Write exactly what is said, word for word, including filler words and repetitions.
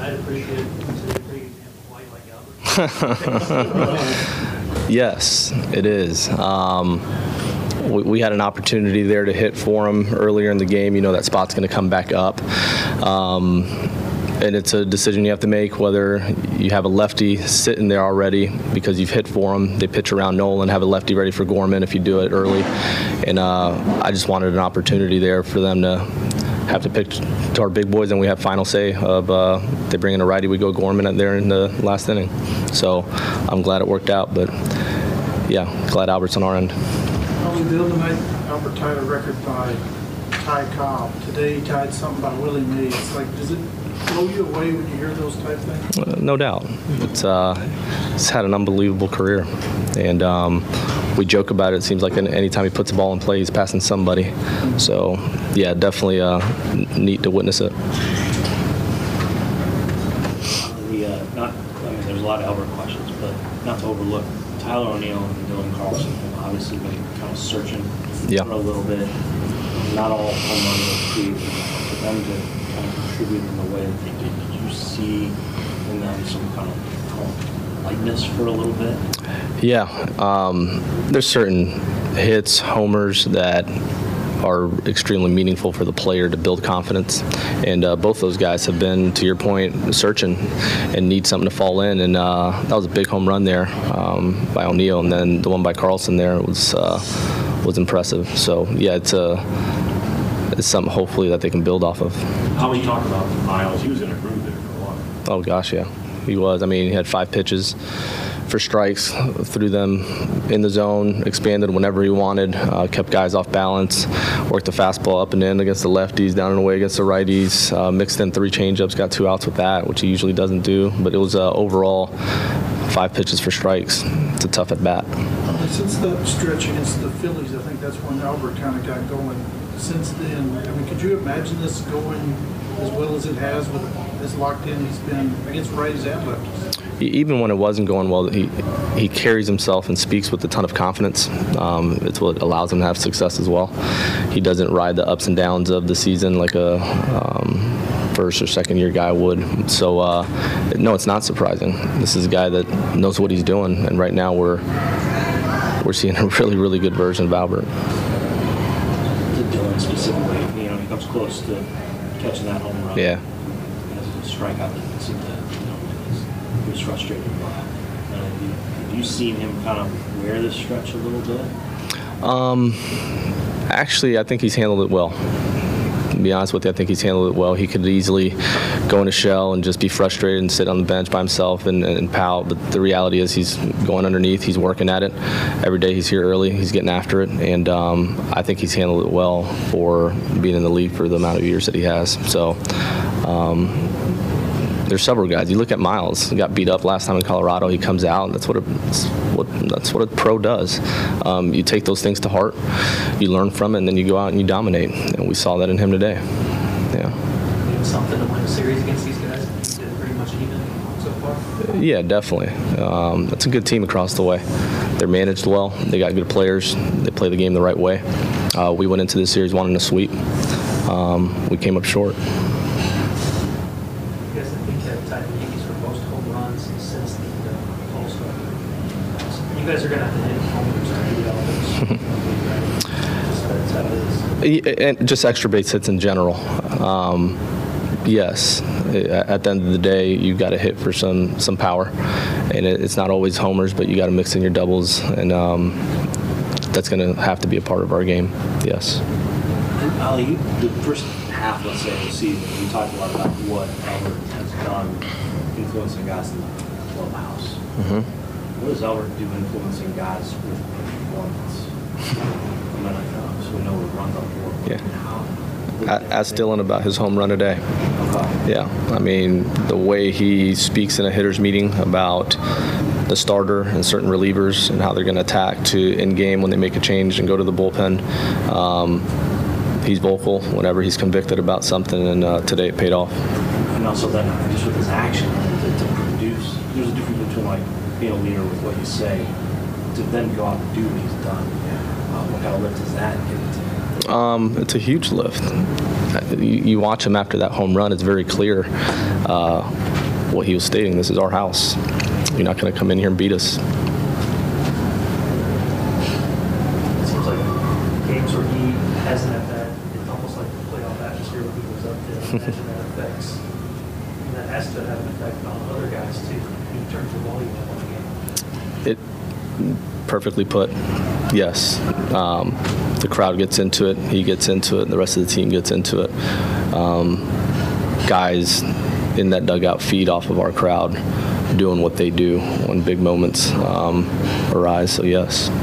I'd appreciate it. Consider it pretty good example like Albert. Yes, it is. Um, we, we had an opportunity there to hit for him earlier in the game. You know that spot's going to come back up. Um, and it's a decision you have to make whether you have a lefty sitting there already because you've hit for him. They pitch around Nolan, have a lefty ready for Gorman if you do it early. And uh, I just wanted an opportunity there for them to have to pick to our big boys, and we have final say of uh, they bring in a righty, we go Gorman at there in the last inning. So I'm glad it worked out, but yeah, glad Albert's on our end. Probably the other night, Albert tied a record by Ty Cobb. Today he tied something by Willie Mays. It's like, does it blow you away when you hear those type things? Uh, no doubt. It's uh, he's had an unbelievable career, and um, we joke about it. It seems like anytime he puts a ball in play, he's passing somebody. So, yeah, definitely uh, neat to witness it. The, uh, not, I mean, there's a lot of Albert questions, but not to overlook Tyler O'Neill and Dylan Carlson have obviously been kind of searching yeah. for a little bit. Not all home runs are created, for them to kind of contribute in the way that they did. Did you see in them some kind of lightness for a little bit? Yeah, um, there's certain hits, homers that are extremely meaningful for the player to build confidence, and uh, both those guys have been, to your point, searching and need something to fall in, and uh, that was a big home run there um, by O'Neill, and then the one by Carlson there was uh, was impressive. So yeah, it's a it's something hopefully that they can build off of. How we talk about Miles, he was in a groove there for a while. Oh gosh, yeah, he was. I mean, he had five pitches for strikes, threw them in the zone, expanded whenever he wanted, uh, kept guys off balance, worked the fastball up and in against the lefties, down and away against the righties, uh, mixed in three changeups, got two outs with that, which he usually doesn't do. But it was uh, overall five pitches for strikes. It's a tough at bat. Since that stretch against the Phillies, I think that's when Albert kind of got going. Since then, I mean, could you imagine this going as well as it has with as locked in he's been against righties and lefties? Even when it wasn't going well, he he carries himself and speaks with a ton of confidence. Um, it's what allows him to have success as well. He doesn't ride the ups and downs of the season like a um, first or second year guy would. So uh, no, it's not surprising. This is a guy that knows what he's doing, and right now we're we're seeing a really really good version of Albert. To Dylan specifically, you know, he comes close to catching that home run. Yeah. He has a strikeout that seemed to, you know, he was frustrated by. Uh, have you seen him kind of wear this stretch a little bit? Um, actually, I think he's handled it well. To be honest with you, I think he's handled it well. He could easily go in a shell and just be frustrated and sit on the bench by himself and, and pout. But the reality is he's going underneath. He's working at it. Every day he's here early. He's getting after it. And um, I think he's handled it well for being in the league for the amount of years that he has. So um, there's several guys. You look at Miles. He got beat up last time in Colorado. He comes out. And that's what a what that's what a pro does. Um, you take those things to heart. You learn from it, and then you go out and you dominate. And we saw that in him today. Yeah. Something to win a series against these guys. Did pretty much even so far. Yeah, definitely. Um, that's a good team across the way. They're managed well. They got good players. They play the game the right way. Uh, we went into this series wanting a sweep. Um, we came up short. You guys are going to have to hit homers. And just extra base hits in general. Um, yes, at the end of the day, you've got to hit for some some power, and it, it's not always homers, but you got to mix in your doubles, and um, that's going to have to be a part of our game. Yes. And Ali, you, the first half, let's say, of the season, you talked a lot about what Albert has done influencing guys in the clubhouse. Mm-hmm. What does Albert do influencing guys with performance? I mean, uh, so we know what runs up for. Yeah. Ask Dylan about his home run today. Okay. Yeah. I mean, the way he speaks in a hitter's meeting about the starter and certain relievers and how they're going to attack to in game when they make a change and go to the bullpen. Um, he's vocal whenever he's convicted about something, and uh, today it paid off. And also then just with his action to, to produce, there's a difference between like being a leader with what you say to then go out and do what he's done. Uh, what kind of lift is that? Um, it's a huge lift. you, you watch him after that home run, it's very clear uh, what he was stating. This is our house. You're not going to come in here and beat us. It seems like games where he hasn't had that, it's almost like the playoff atmosphere when he goes up there. I imagine that affects, and that has to have an effect on other guys too, in terms of volume of the game. It perfectly put. Yes. Um, the crowd gets into it. He gets into it. The rest of the team gets into it. Um, guys in that dugout feed off of our crowd, doing what they do when big moments um, arise. So yes.